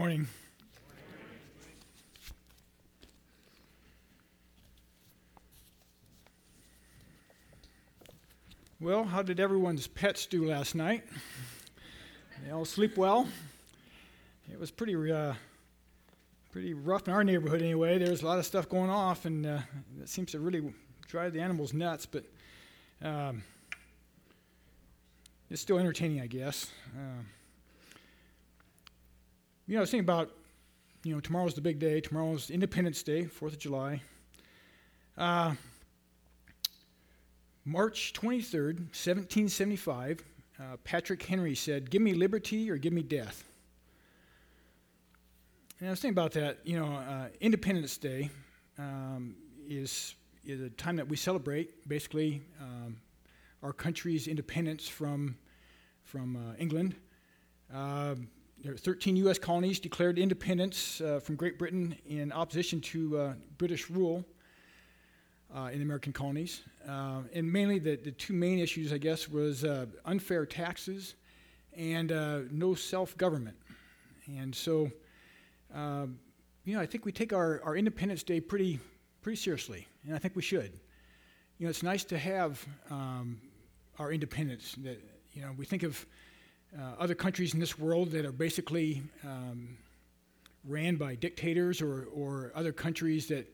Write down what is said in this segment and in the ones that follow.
morning. Well, how did everyone's pets do last night? They all sleep well? It was pretty rough in our neighborhood anyway. There's a lot of stuff going off, and it seems to really drive the animals nuts, but it's still entertaining, I guess. I was thinking about, tomorrow's the big day. Tomorrow's Independence Day, 4th of July. March 23rd, 1775, Patrick Henry said, "Give me liberty or give me death." And I was thinking about that. Independence Day is a time that we celebrate, basically, our country's independence from England. There are 13 U.S. colonies declared independence from Great Britain in opposition to British rule in the American colonies. And mainly the two main issues, I guess, was unfair taxes and no self-government. And so, I think we take our Independence Day pretty seriously, and I think we should. It's nice to have our independence. That we think of other countries in this world that are basically ran by dictators or other countries that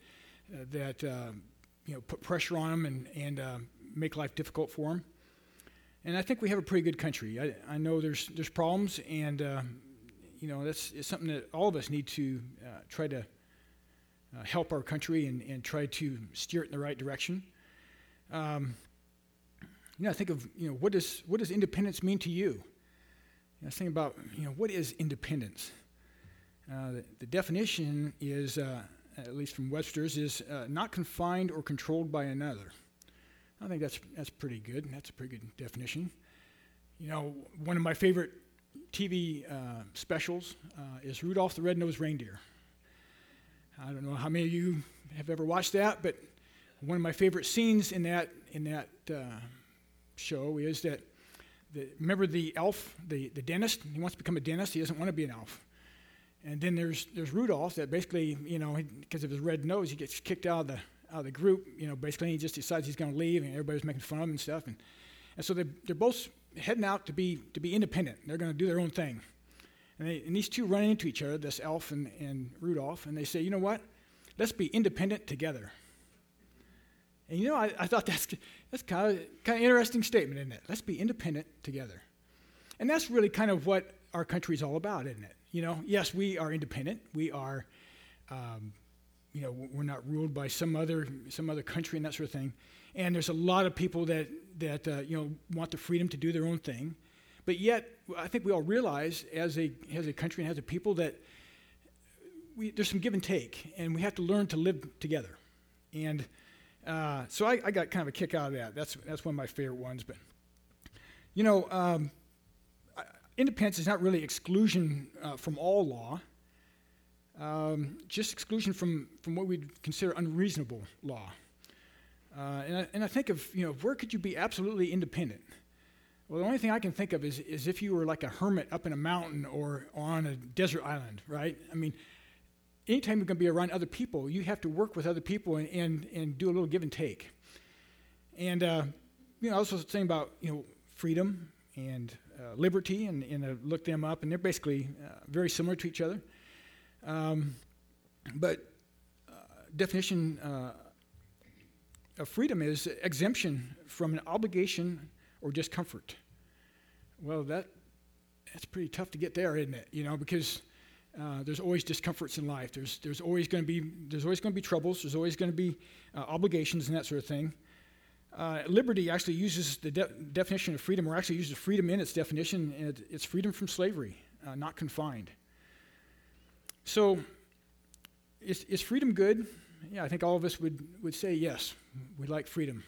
put pressure on them and make life difficult for them. And I think we have a pretty good country. I know there's problems, and it's something that all of us need to try to help our country and try to steer it in the right direction. I think of what does independence mean to you? I was thinking about what is independence. The definition is, at least from Webster's, is not confined or controlled by another. I think that's pretty good. That's a pretty good definition. One of my favorite TV specials is Rudolph the Red-Nosed Reindeer. I don't know how many of you have ever watched that, but one of my favorite scenes in that show is that remember the elf, the dentist? He wants to become a dentist. He doesn't want to be an elf. And then there's Rudolph that basically, because of his red nose, he gets kicked out of the group. Basically he just decides he's going to leave, and everybody's making fun of him and stuff. And so they're both heading out to be independent. They're going to do their own thing. And these two run into each other, this elf and Rudolph, and they say, "You know what? Let's be independent together." And I thought that's kind of interesting statement, isn't it? Let's be independent together. And that's really kind of what our country is all about, isn't it? Yes, we are independent. We are, we're not ruled by some other country and that sort of thing. And there's a lot of people that want the freedom to do their own thing. But yet, I think we all realize as a country and as a people that there's some give and take, and we have to learn to live together. And so I got kind of a kick out of that. That's one of my favorite ones. But independence is not really exclusion from all law, just exclusion from what we'd consider unreasonable law. And I think of, where could you be absolutely independent? Well, the only thing I can think of is if you were like a hermit up in a mountain or on a desert island, right? I mean, anytime you're going to be around other people, you have to work with other people and do a little give and take. And, I was also saying about, freedom and liberty, and I looked them up, and they're basically very similar to each other. But definition of freedom is exemption from an obligation or discomfort. Well, that's pretty tough to get there, isn't it? Because there's always discomforts in life. There's always going to be troubles. There's always going to be obligations and that sort of thing. Liberty actually uses the definition of freedom, or actually uses freedom in its definition, and it's freedom from slavery, not confined. So, is freedom good? Yeah, I think all of us would say yes. We like freedom.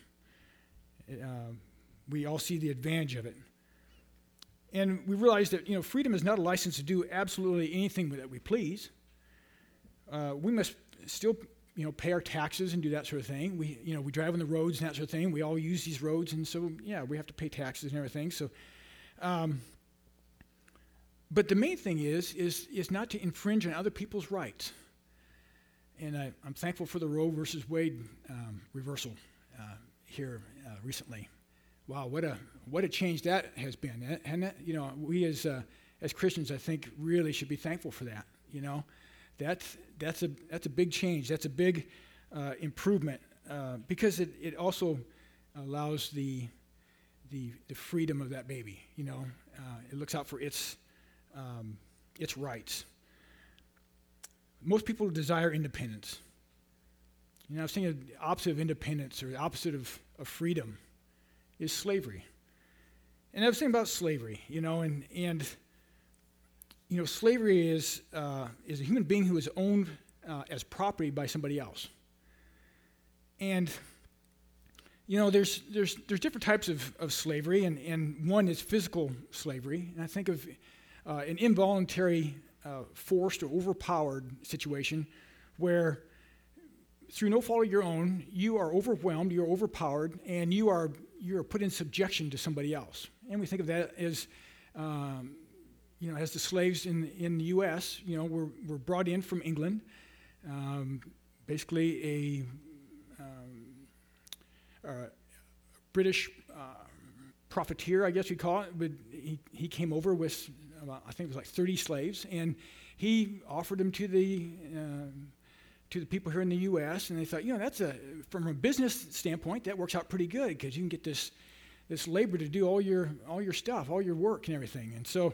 We all see the advantage of it. And we realize that, freedom is not a license to do absolutely anything that we please. We must still, pay our taxes and do that sort of thing. We drive on the roads and that sort of thing. We all use these roads, and so, we have to pay taxes and everything. So, But the main thing is not to infringe on other people's rights. And I'm thankful for the Roe versus Wade reversal here recently. Wow, what a change that has been. And that, we as Christians, I think, really should be thankful for that. That's a big change. That's a big improvement because it also allows the freedom of that baby. It looks out for its rights. Most people desire independence. I was thinking the opposite of independence or the opposite of freedom is slavery. And I was thinking about slavery, and slavery is a human being who is owned as property by somebody else. And there's different types of slavery, and one is physical slavery. And I think of an involuntary, forced or overpowered situation where, through no fault of your own, you are overwhelmed, you're overpowered, and you are put in subjection to somebody else. And we think of that as, as the slaves in the U.S., were brought in from England, basically a British profiteer, I guess you'd call it. But he came over with, I think it was like 30 slaves, and he offered them to the people here in the U.S., and they thought, from a business standpoint, that works out pretty good because you can get this labor to do all your stuff, all your work and everything. And so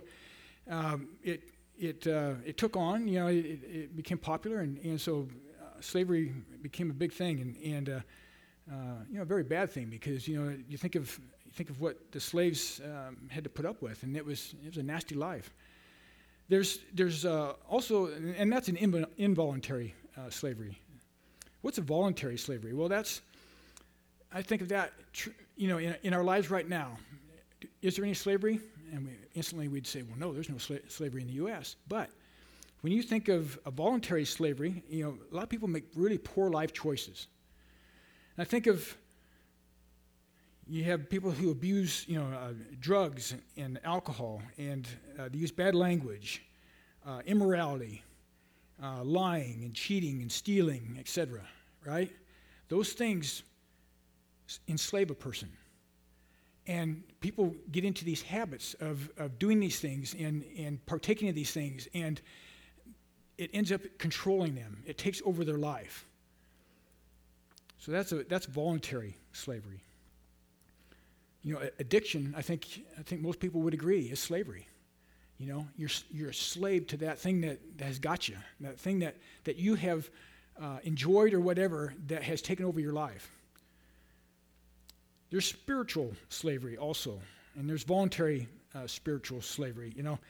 it took on, it became popular, and so slavery became a big thing, and a very bad thing because you think of what the slaves had to put up with, and it was a nasty life. There's also, and that's an involuntary slavery. What's a voluntary slavery? Well, I think of that, in our lives right now. Is there any slavery? And instantly we'd say, well, no, there's no slavery in the U.S. But when you think of a voluntary slavery, a lot of people make really poor life choices. And I think of, you have people who abuse, drugs and alcohol, and they use bad language, immorality, lying and cheating and stealing, etc., right? Those things enslave a person. And people get into these habits of doing these things and partaking of these things, and it ends up controlling them. It takes over their life. So that's voluntary slavery. Addiction, I think most people would agree, is slavery. You're a slave to that thing that has got you, that thing that you have enjoyed or whatever that has taken over your life. There's spiritual slavery also, and there's voluntary spiritual slavery.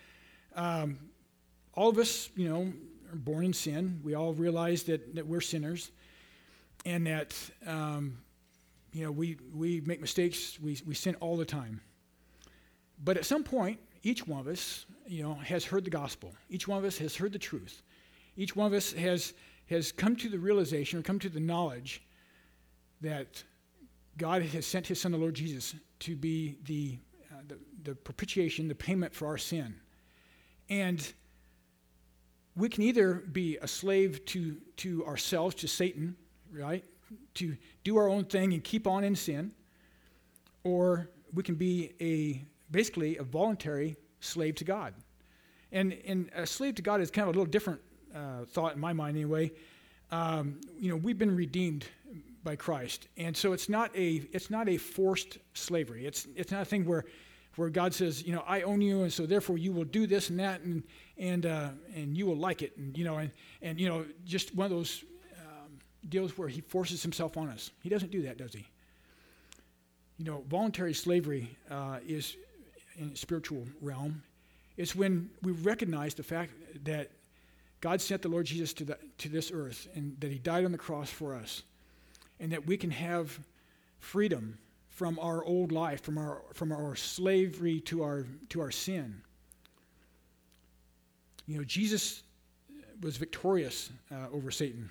All of us, are born in sin. We all realize that we're sinners, and that we make mistakes. We sin all the time. But at some point, each one of us, has heard the gospel. Each one of us has heard the truth. Each one of us has come to the realization or come to the knowledge that God has sent his son, the Lord Jesus, to be the propitiation, the payment for our sin. And we can either be a slave to ourselves, to Satan, right? To do our own thing and keep on in sin. Or we can be basically a voluntary slave to God. And a slave to God is kind of a little different thought in my mind anyway. We've been redeemed by Christ, and so it's not a forced slavery. It's not a thing where God says, I own you, and so therefore you will do this and that, and you will like it, and just one of those deals where he forces himself on us. He doesn't do that, does he? Voluntary slavery is in the spiritual realm. It's when we recognize the fact that God sent the Lord Jesus to this earth, and that he died on the cross for us, and that we can have freedom from our old life, from our slavery to our sin. Jesus was victorious over Satan,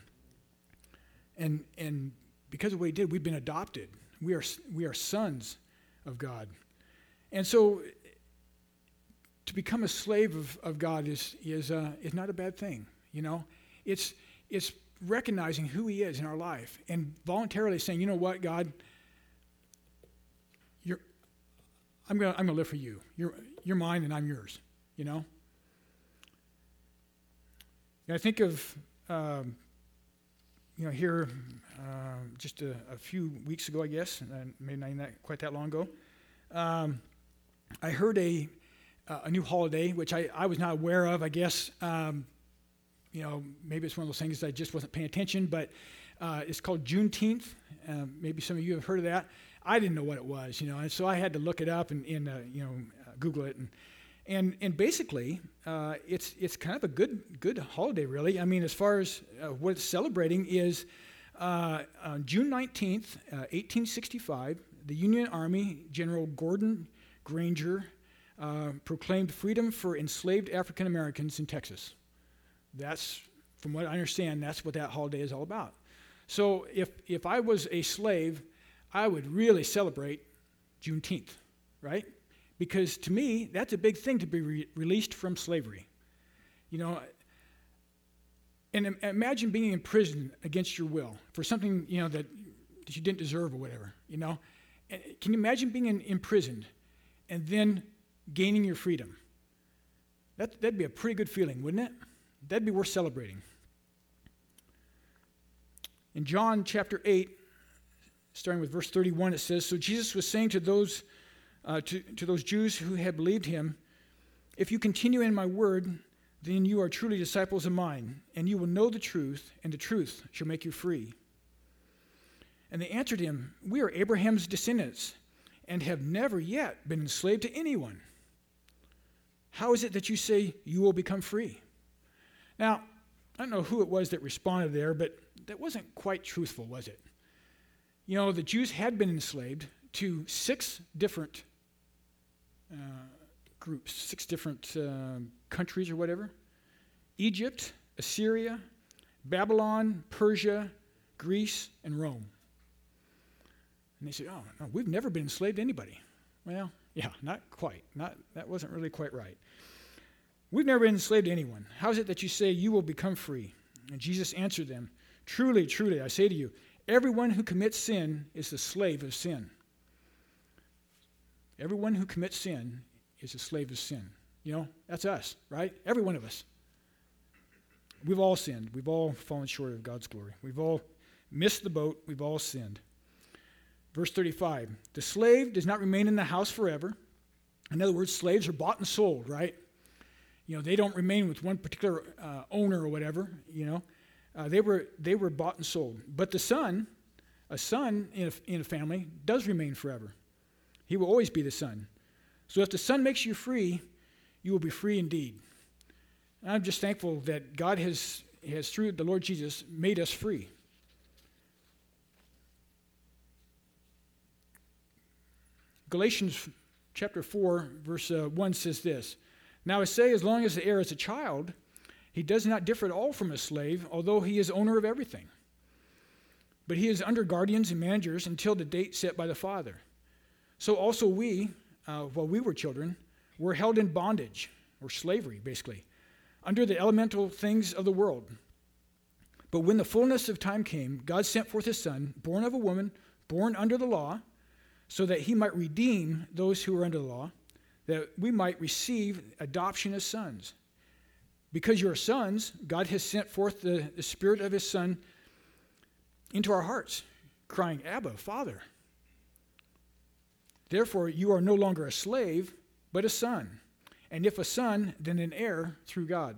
and because of what he did, we've been adopted. We are sons of God, and so to become a slave of God is not a bad thing. It's recognizing who He is in our life and voluntarily saying, you know what, God, I'm gonna live for you. You're mine and I'm yours. I think of here just a few weeks ago, I guess, maybe not quite that long ago. I heard a new holiday, which I was not aware of, I guess. Maybe it's one of those things that I just wasn't paying attention, but it's called Juneteenth. Maybe some of you have heard of that. I didn't know what it was, and so I had to look it up and Google it. And basically, it's kind of a good holiday, really. I mean, as far as what it's celebrating is on June 19th, 1865, the Union Army General Gordon Granger proclaimed freedom for enslaved African Americans in Texas. That's, from what I understand, that's what that holiday is all about. So if I was a slave, I would really celebrate Juneteenth, right? Because to me, that's a big thing to be released from slavery. And imagine being in prison against your will for something, that you didn't deserve or whatever, And can you imagine being imprisoned and then gaining your freedom? That'd be a pretty good feeling, wouldn't it? That'd be worth celebrating. In John chapter 8, starting with verse 31, it says, "So Jesus was saying to those Jews who had believed him, 'If you continue in my word, then you are truly disciples of mine, and you will know the truth, and the truth shall make you free.' And they answered him, 'We are Abraham's descendants, and have never yet been enslaved to anyone. How is it that you say you will become free?'" Now, I don't know who it was that responded there, but that wasn't quite truthful, was it? The Jews had been enslaved to 6 different groups, 6 different countries or whatever. Egypt, Assyria, Babylon, Persia, Greece, and Rome. And they said, "Oh, no, we've never been enslaved to anybody." Well, yeah, not quite. That wasn't really quite right. "We've never been enslaved to anyone. How is it that you say you will become free?" And Jesus answered them, "Truly, truly, I say to you, everyone who commits sin is the slave of sin." Everyone who commits sin is a slave of sin. That's us, right? Every one of us. We've all sinned. We've all fallen short of God's glory. We've all missed the boat. We've all sinned. Verse 35, "The slave does not remain in the house forever." In other words, slaves are bought and sold, right? They don't remain with one particular owner or whatever, They were bought and sold. But the son, a son in a family, does remain forever. He will always be the son. So if the Son makes you free, you will be free indeed. And I'm just thankful that God has, through the Lord Jesus, made us free. Galatians chapter 4, verse 1 says this, "Now I say, as long as the heir is a child, he does not differ at all from a slave, although he is owner of everything. But he is under guardians and managers until the date set by the Father. So also we, while we were children, were held in bondage, or slavery, basically, under the elemental things of the world. But when the fullness of time came, God sent forth his Son, born of a woman, born under the law, so that he might redeem those who were under the law, that we might receive adoption as sons. Because you are sons, God has sent forth the Spirit of his Son into our hearts, crying, 'Abba, Father.' Therefore, you are no longer a slave, but a son. And if a son, then an heir through God.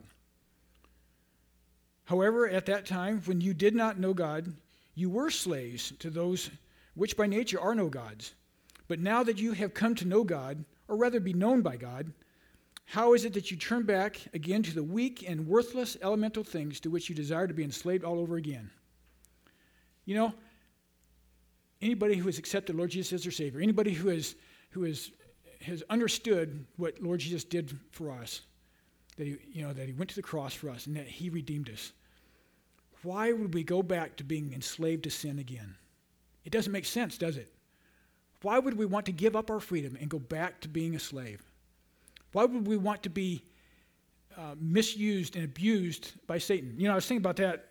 However, at that time, when you did not know God, you were slaves to those which by nature are no gods. But now that you have come to know God, or rather be known by God, how is it that you turn back again to the weak and worthless elemental things to which you desire to be enslaved all over again?" Anybody who has accepted Lord Jesus as their Savior, anybody who has understood what Lord Jesus did for us, that he went to the cross for us and that he redeemed us, why would we go back to being enslaved to sin again? It doesn't make sense, does it? Why would we want to give up our freedom and go back to being a slave? Why would we want to be misused and abused by Satan? I was thinking about that.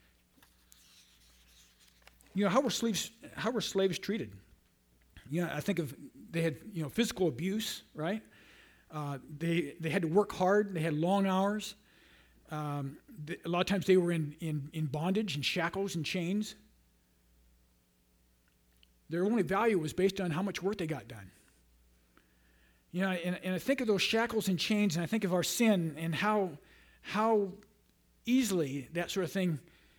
How were slaves treated? I think of they had physical abuse, right? They had to work hard. They had long hours. A lot of times they were in bondage and shackles and chains. Their only value was based on how much work they got done. And I think of those shackles and chains, and I think of our sin and how easily that sort of thing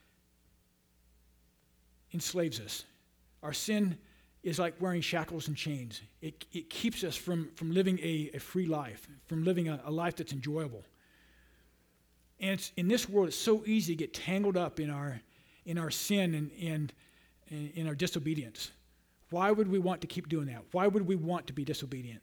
enslaves us. Our sin is like wearing shackles and chains. It keeps us from living a free life, from living a life that's enjoyable. And in this world, it's so easy to get tangled up in our sin and in our disobedience. Why would we want to keep doing that? Why would we want to be disobedient?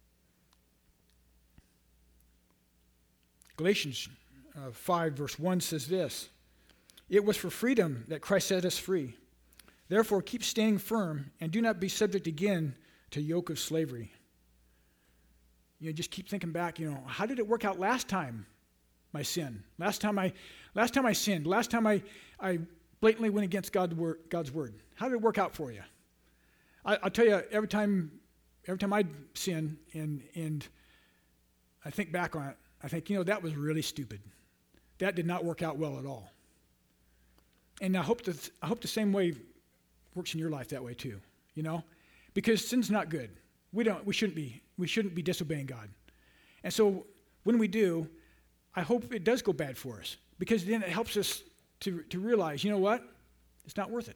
Galatians 5 verse 1 says this, "It was for freedom that Christ set us free. Therefore keep standing firm and do not be subject again to yoke of slavery." Just keep thinking back, how did it work out last time my sin? Last time I sinned, last time I blatantly went against God's word. How did it work out for you? I'll tell you, every time I sin and I think back on it, I think, that was really stupid. That did not work out well at all. And I hope the same way works in your life that way too, because sin's not good. We shouldn't be disobeying God. And so when we do, I hope it does go bad for us, because then it helps us to realize, what? It's not worth it.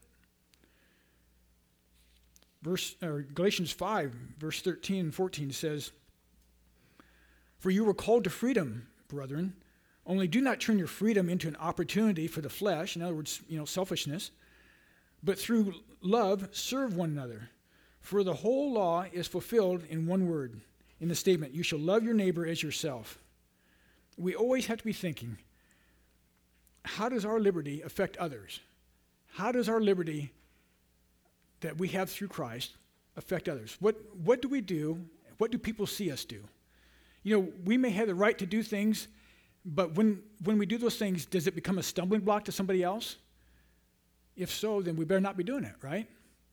Galatians 5, verse 13 and 14 says, "For you were called to freedom, brethren, only do not turn your freedom into an opportunity for the flesh," in other words, selfishness, "but through love serve one another. For the whole law is fulfilled in one word, in the statement, 'You shall love your neighbor as yourself.'" We always have to be thinking, how does our liberty affect others? How does our liberty that we have through Christ affect others? What do we do? What do people see us do? We may have the right to do things, but when we do those things, does it become a stumbling block to somebody else? If so, then we better not be doing it, right?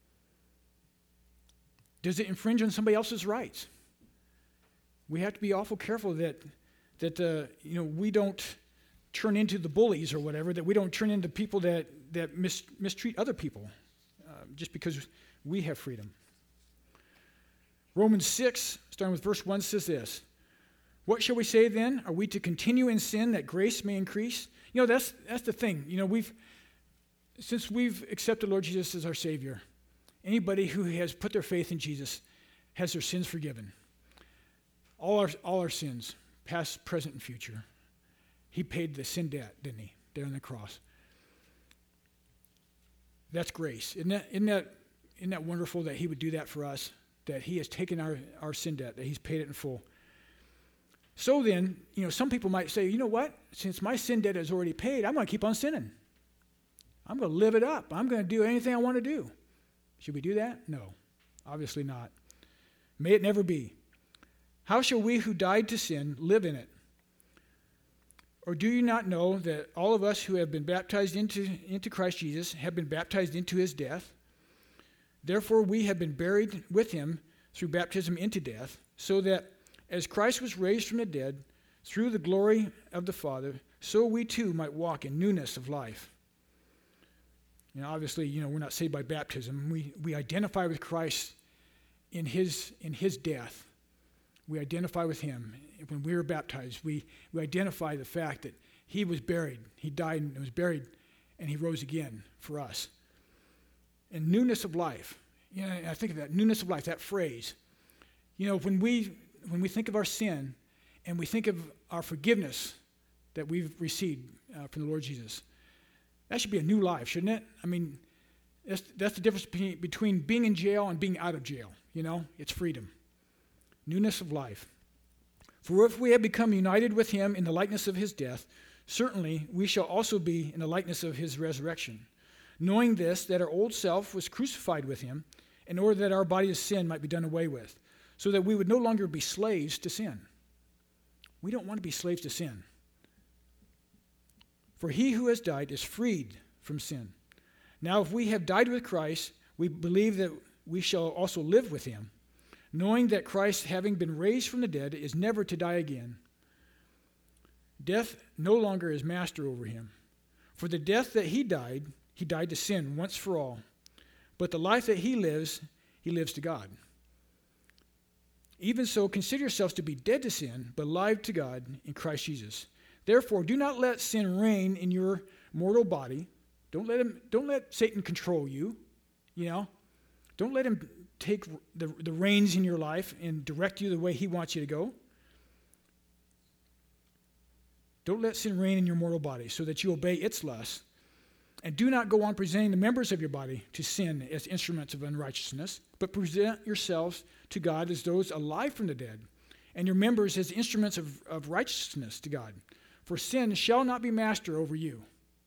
Does it infringe on somebody else's rights? We have to be awful careful that we don't turn into the bullies or whatever, that we don't turn into people that mistreat other people just because we have freedom. Romans 6, starting with verse 1, says this, "What shall we say then? Are we to continue in sin that grace may increase?" That's the thing. Since we've accepted Lord Jesus as our Savior, anybody who has put their faith in Jesus has their sins forgiven. All our sins, past, present, and future. He paid the sin debt, didn't he? There on the cross. That's grace. Isn't that wonderful that he would do that for us? That he has taken our sin debt, that he's paid it in full. So then, some people might say, you know what? Since my sin debt is already paid, I'm going to keep on sinning. I'm going to live it up. I'm going to do anything I want to do. Should we do that? No, obviously not. May it never be. "How shall we who died to sin live in it? Or do you not know that all of us who have been baptized into Christ Jesus have been baptized into his death? Therefore we have been buried with him through baptism into death, so that as Christ was raised from the dead through the glory of the Father, so we too might walk in newness of life." Obviously, we're not saved by baptism. We identify with Christ in his death. We identify with him. When we were baptized, we identify the fact that he was buried. He died and was buried, and he rose again for us. And newness of life. I think of that, newness of life, that phrase. When we think of our sin and we think of our forgiveness that we've received from the Lord Jesus, that should be a new life, shouldn't it? I mean, that's the difference between being in jail and being out of jail. It's freedom. Newness of life. "For if we have become united with him in the likeness of his death, certainly we shall also be in the likeness of his resurrection. Knowing this, that our old self was crucified with him, in order that our body of sin might be done away with, so that we would no longer be slaves to sin." We don't want to be slaves to sin. For he who has died is freed from sin. Now, if we have died with Christ, we believe that we shall also live with him, knowing that Christ, having been raised from the dead, is never to die again. Death no longer is master over him. For the death that he died to sin once for all. But the life that he lives to God. Even so, consider yourselves to be dead to sin, but alive to God in Christ Jesus. Therefore, do not let sin reign in your mortal body. Don't let Satan control you. Don't let him take the reins in your life and direct you the way he wants you to go. Don't let sin reign in your mortal body so that you obey its lusts. And do not go on presenting the members of your body to sin as instruments of unrighteousness, but present yourselves to God as those alive from the dead, and your members as instruments of righteousness to God. For sin shall not be master over you.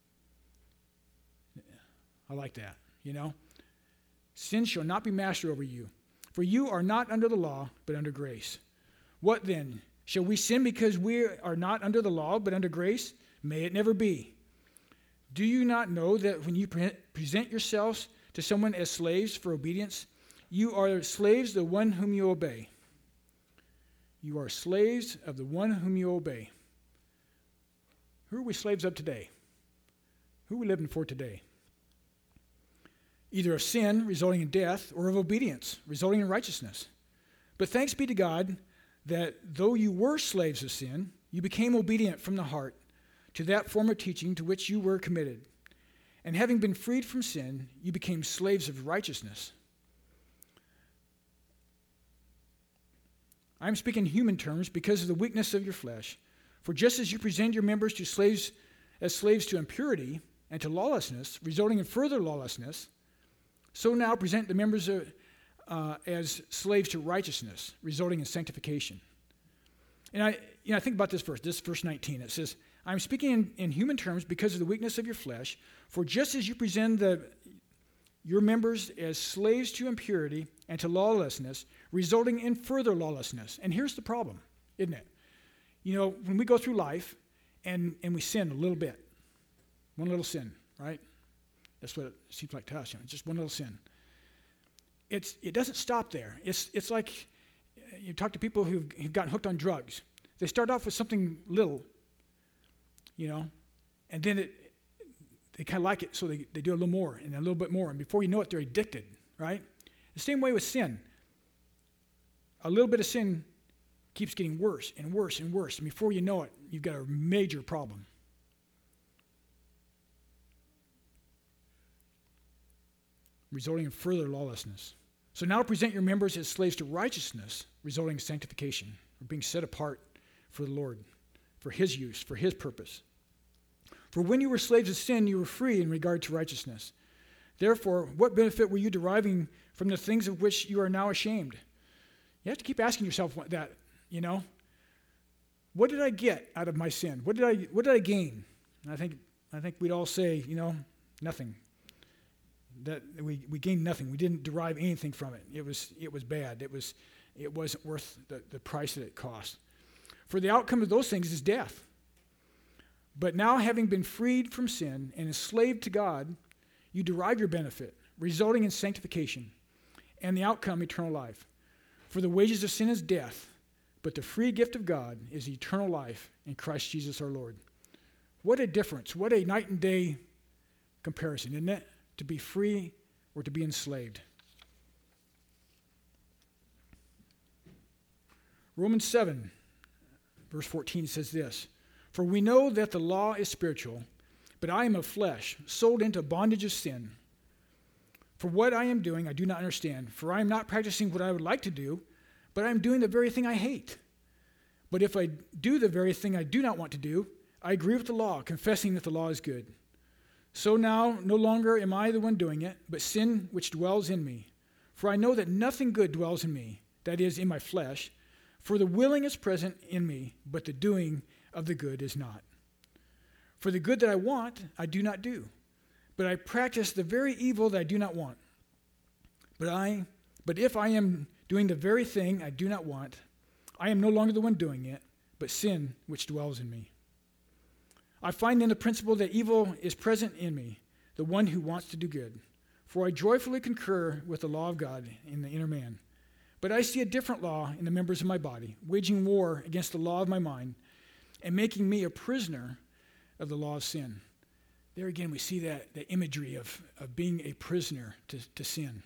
I like that, Sin shall not be master over you. For you are not under the law, but under grace. What then? Shall we sin because we are not under the law, but under grace? May it never be. Do you not know that when you present yourselves to someone as slaves for obedience, you are slaves of the one whom you obey? You are slaves of the one whom you obey. Who are we slaves of today? Who are we living for today? Either of sin, resulting in death, or of obedience, resulting in righteousness. But thanks be to God that though you were slaves of sin, you became obedient from the heart to that form of teaching to which you were committed. And having been freed from sin, you became slaves of righteousness. I am speaking in human terms because of the weakness of your flesh. For just as you present your members to slaves to impurity and to lawlessness, resulting in further lawlessness, so now present the members as slaves to righteousness, resulting in sanctification. And I think about this verse 19. It says, I'm speaking in human terms because of the weakness of your flesh, for just as you present your members as slaves to impurity and to lawlessness, resulting in further lawlessness. And here's the problem, isn't it? When we go through life and we sin a little bit, one little sin, right? That's what it seems like to us, just one little sin. It doesn't stop there. It's like you talk to people who've gotten hooked on drugs. They start off with something little, and then they kind of like it, so they do a little more and a little bit more, and before you know it, they're addicted, right? The same way with sin. A little bit of sin keeps getting worse and worse and worse, and before you know it, you've got a major problem. Resulting in further lawlessness. So now present your members as slaves to righteousness, resulting in sanctification, or being set apart for the Lord, for his use, for his purpose. For when you were slaves of sin, you were free in regard to righteousness. Therefore, what benefit were you deriving from the things of which you are now ashamed? You have to keep asking yourself that, What did I get out of my sin? What did I gain? And I think we'd all say, nothing. That we gained nothing. We didn't derive anything from it. It was bad. It wasn't worth the price that it cost. For the outcome of those things is death. But now, having been freed from sin and enslaved to God, you derive your benefit, resulting in sanctification, and the outcome, eternal life. For the wages of sin is death, but the free gift of God is eternal life in Christ Jesus our Lord. What a difference. What a night and day comparison, isn't it? To be free or to be enslaved. Romans 7, verse 14 says this, For we know that the law is spiritual, but I am of flesh, sold into bondage of sin. For what I am doing I do not understand, for I am not practicing what I would like to do, but I am doing the very thing I hate. But if I do the very thing I do not want to do, I agree with the law, confessing that the law is good. So now, no longer am I the one doing it, but sin which dwells in me. For I know that nothing good dwells in me, that is, in my flesh. For the willing is present in me, but the doing of the good is not. For the good that I want, I do not do, but I practice the very evil that I do not want. But if I am doing the very thing I do not want, I am no longer the one doing it, but sin which dwells in me. I find then the principle that evil is present in me, the one who wants to do good. For I joyfully concur with the law of God in the inner man. But I see a different law in the members of my body, waging war against the law of my mind, and making me a prisoner of the law of sin. There again, we see that imagery of being a prisoner to sin,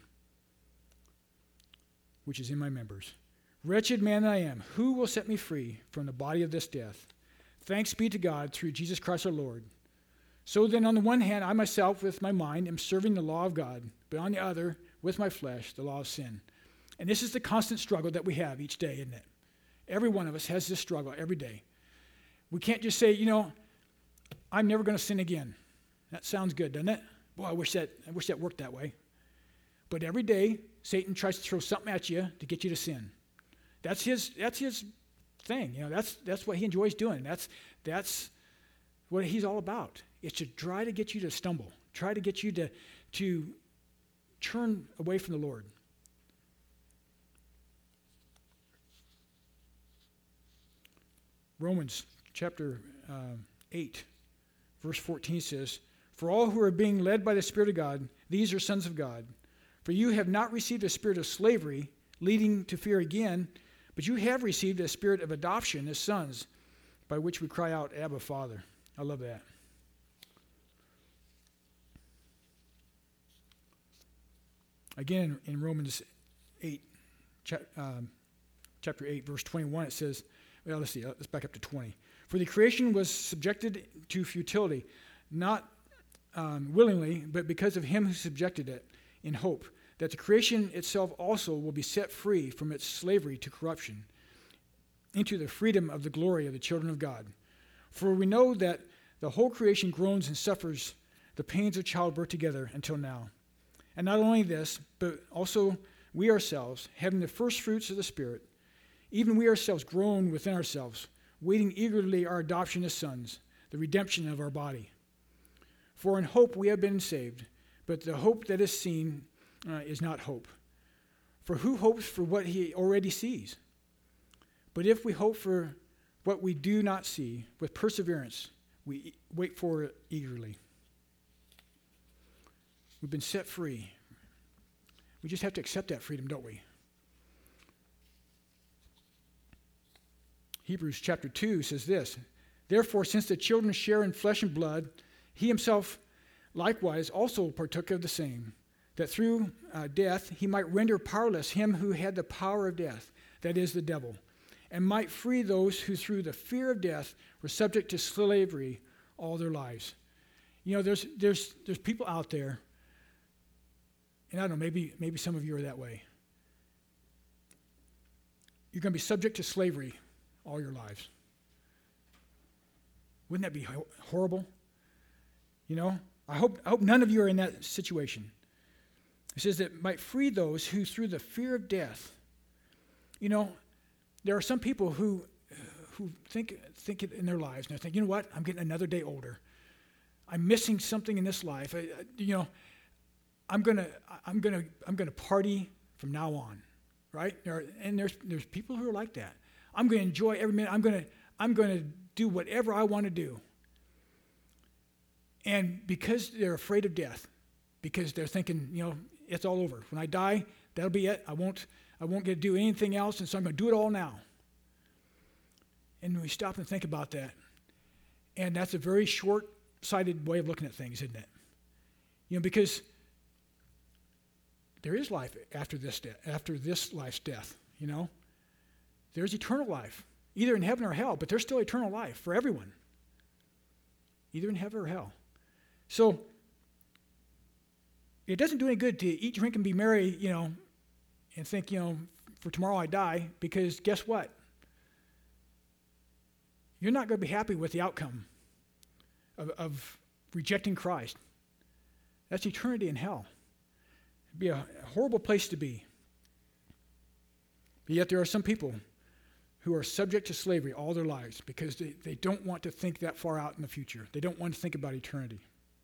which is in my members. Wretched man that I am, who will set me free from the body of this death? Thanks be to God through Jesus Christ our Lord. So then, on the one hand, I myself with my mind am serving the law of God, but on the other, with my flesh, the law of sin. And this is the constant struggle that we have each day, isn't it? Every one of us has this struggle every day. We can't just say, I'm never going to sin again. That sounds good, doesn't it? Boy, I wish that worked that way. But every day, Satan tries to throw something at you to get you to sin. That's his thing. That's what he enjoys doing. That's what he's all about. It's to try to get you to stumble, try to get you to turn away from the Lord. Romans chapter 8, verse 14 says, "For all who are being led by the Spirit of God, these are sons of God. For you have not received a spirit of slavery, leading to fear again, but you have received a spirit of adoption as sons, by which we cry out, Abba, Father." I love that. Again, in Romans 8, chapter 8, verse 21, it says, let's back up to 20. "For the creation was subjected to futility, not willingly, but because of him who subjected it, in hope that the creation itself also will be set free from its slavery to corruption, into the freedom of the glory of the children of God. For we know that the whole creation groans and suffers the pains of childbirth together until now. And not only this, but also we ourselves, having the first fruits of the Spirit, even we ourselves groan within ourselves, waiting eagerly our adoption as sons, the redemption of our body. For in hope we have been saved, but the hope that is seen is not hope. For who hopes for what he already sees? But if we hope for what we do not see, with perseverance we wait for it eagerly." We've been set free. We just have to accept that freedom, don't we? Hebrews chapter 2 says this, "Therefore, since the children share in flesh and blood, he himself likewise also partook of the same, that through death he might render powerless him who had the power of death, that is, the devil, and might free those who through the fear of death were subject to slavery all their lives." There's people out there, and I don't know, maybe some of you are that way. You're going to be subject to slavery all your lives. Wouldn't that be horrible? I hope none of you are in that situation. It says that might free those who through the fear of death. There are some people who think it in their lives, and they think, what? I'm getting another day older. I'm missing something in this life. I'm gonna party from now on, right? There's people who are like that. I'm going to enjoy every minute. I'm going to do whatever I want to do. And because they're afraid of death, because they're thinking, it's all over. When I die, that'll be it. I won't get to do anything else, and so I'm going to do it all now. And we stop and think about that. And that's a very short-sighted way of looking at things, isn't it? Because there is life after this life's death, There's eternal life, either in heaven or hell, but there's still eternal life for everyone, either in heaven or hell. So it doesn't do any good to eat, drink, and be merry, and think, for tomorrow I die, because guess what? You're not going to be happy with the outcome of rejecting Christ. That's eternity in hell. It'd be a horrible place to be. But yet there are some people who are subject to slavery all their lives because they don't want to think that far out in the future. They don't want to think about eternity.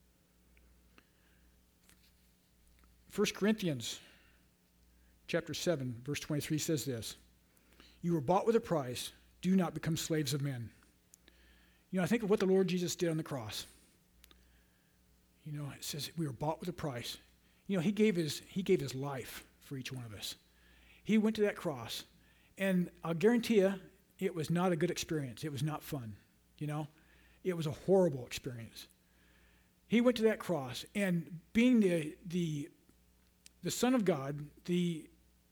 1 Corinthians chapter 7, verse 23 says this, "You were bought with a price. do not become slaves of men. You know, I think of what the Lord Jesus did on the cross. You know, it says we were bought with a price. You know, he gave his life for each one of us. He went to that cross, and I'll guarantee you, it was not a good experience. It was not fun, you know. It was a horrible experience. He went to that cross, and being the Son of God, the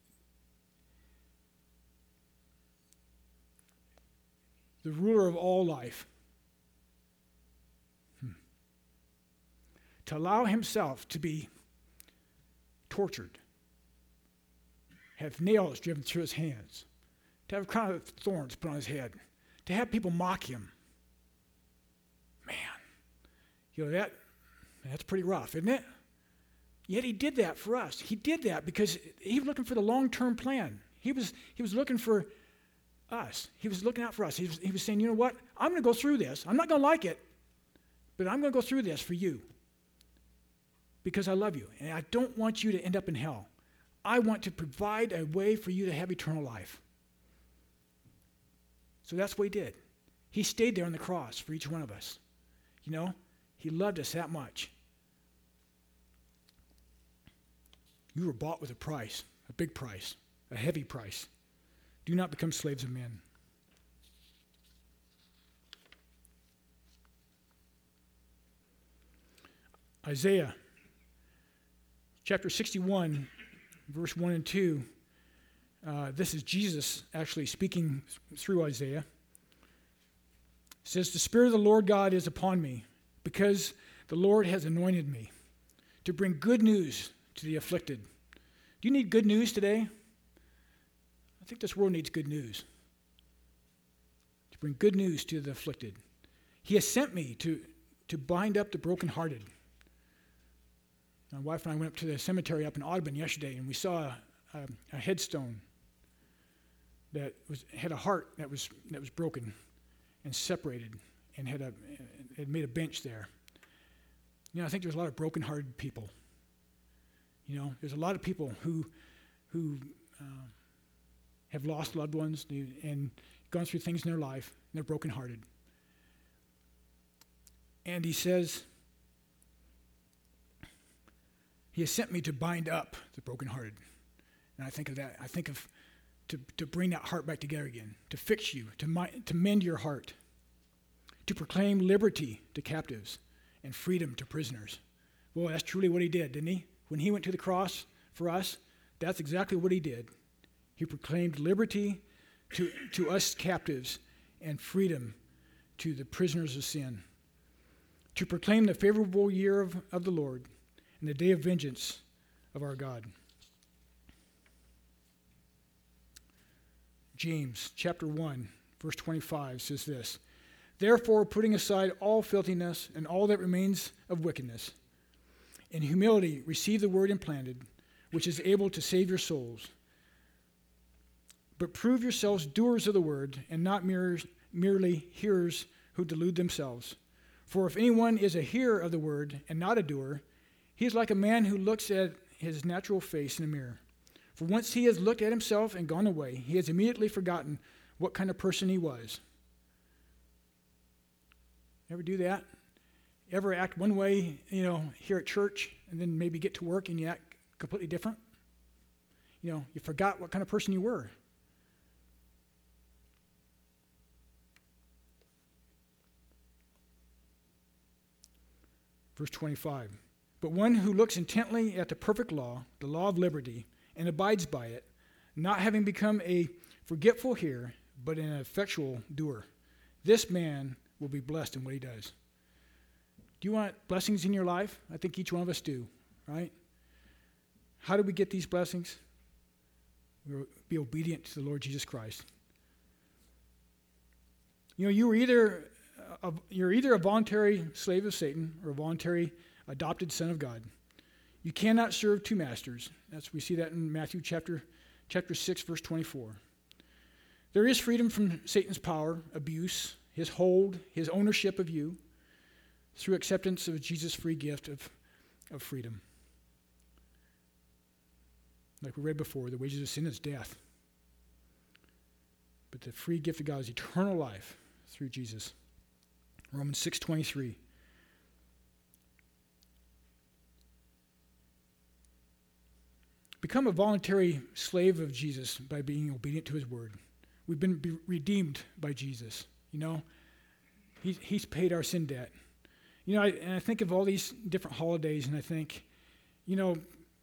ruler of all life, to allow himself to be tortured, have nails driven through his hands, to have a crown of thorns put on his head, to have people mock him. Man, you know, that's pretty rough, isn't it? Yet he did that for us. He did that because he was looking for the long-term plan. He was looking for us. He was looking out for us. He was saying, you know what? I'm going to go through this. I'm not going to like it, but I'm going to go through this for you because I love you, and I don't want you to end up in hell. I want to provide a way for you to have eternal life. So that's what he did. He stayed there on the cross for each one of us. You know, he loved us that much. You were bought with a price, a big price, a heavy price. Do not become slaves of men. Isaiah chapter 61, verse 1 and 2. This is Jesus actually speaking through Isaiah. It says, "The Spirit of the Lord God is upon me, because the Lord has anointed me to bring good news to the afflicted." Do you need good news today? I think this world needs good news. To bring good news to the afflicted. He has sent me to bind up the brokenhearted. My wife and I went up to the cemetery up in Audubon yesterday, and we saw a headstone that had a heart that was broken and separated, and had made a bench there. You know, I think there's a lot of broken-hearted people. You know, there's a lot of people who have lost loved ones and gone through things in their life, and they're broken-hearted. And he says, he has sent me to bind up the brokenhearted. And I think of that. I think of to bring that heart back together again, to fix you, to mend your heart, to proclaim liberty to captives and freedom to prisoners. Well, that's truly what he did, didn't he? When he went to the cross for us, that's exactly what he did. He proclaimed liberty to us captives and freedom to the prisoners of sin. To proclaim the favorable year of the Lord and the day of vengeance of our God. James chapter 1, verse 25 says this, "Therefore, putting aside all filthiness and all that remains of wickedness, in humility receive the word implanted, which is able to save your souls. But prove yourselves doers of the word, and not merely hearers who delude themselves. For if anyone is a hearer of the word and not a doer, he is like a man who looks at his natural face in a mirror. For once he has looked at himself and gone away, he has immediately forgotten what kind of person he was." Ever do that? Ever act one way, here at church, and then maybe get to work and you act completely different? You forgot what kind of person you were. Verse 25, "But one who looks intently at the perfect law, the law of liberty, and abides by it, not having become a forgetful hearer, but an effectual doer, this man will be blessed in what he does." Do you want blessings in your life? I think each one of us do, right? How do we get these blessings? We'll be obedient to the Lord Jesus Christ. You're either a voluntary slave of Satan or a voluntary adopted son of God. You cannot serve two masters. We see that in Matthew chapter 6, verse 24. There is freedom from Satan's power, abuse, his hold, his ownership of you, through acceptance of Jesus' free gift of freedom. Like we read before, the wages of sin is death. but the free gift of God is eternal life through Jesus. Romans 6:23. Become a voluntary slave of Jesus by being obedient to his word. We've been redeemed by Jesus. You know, he's paid our sin debt. You know, I think of all these different holidays, and I think, you know,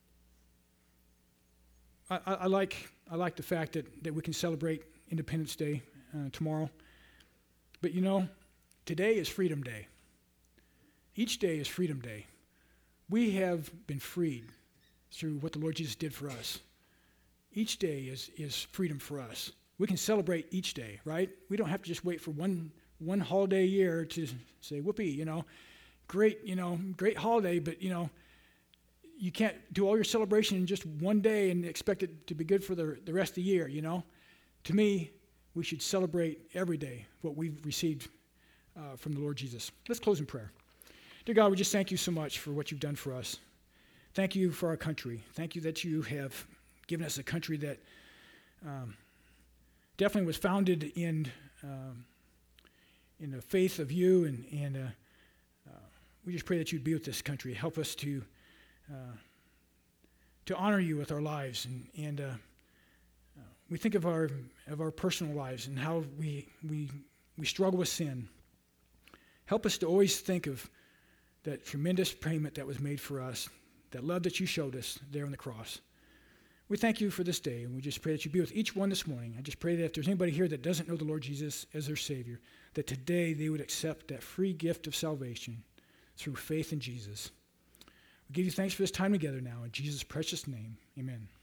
I like the fact that we can celebrate Independence Day tomorrow. But you know, today is Freedom Day. Each day is Freedom Day. We have been freed through what the Lord Jesus did for us. Each day is freedom for us. We can celebrate each day, right? We don't have to just wait for one holiday a year to say, whoopee, you know, great holiday, but, you know, you can't do all your celebration in just one day and expect it to be good for the rest of the year, you know. To me, we should celebrate every day what we've received from the Lord Jesus. Let's close in prayer. Dear God, we just thank you so much for what you've done for us. Thank you for our country. Thank you that you have given us a country that definitely was founded in the faith of you, and we just pray that you'd be with this country. Help us to honor you with our lives, and we think of our personal lives and how we struggle with sin. Help us to always think of that tremendous payment that was made for us, that love that you showed us there on the cross. We thank you for this day, and we just pray that you be with each one this morning. I just pray that if there's anybody here that doesn't know the Lord Jesus as their Savior, that today they would accept that free gift of salvation through faith in Jesus. We give you thanks for this time together now. In Jesus' precious name, amen.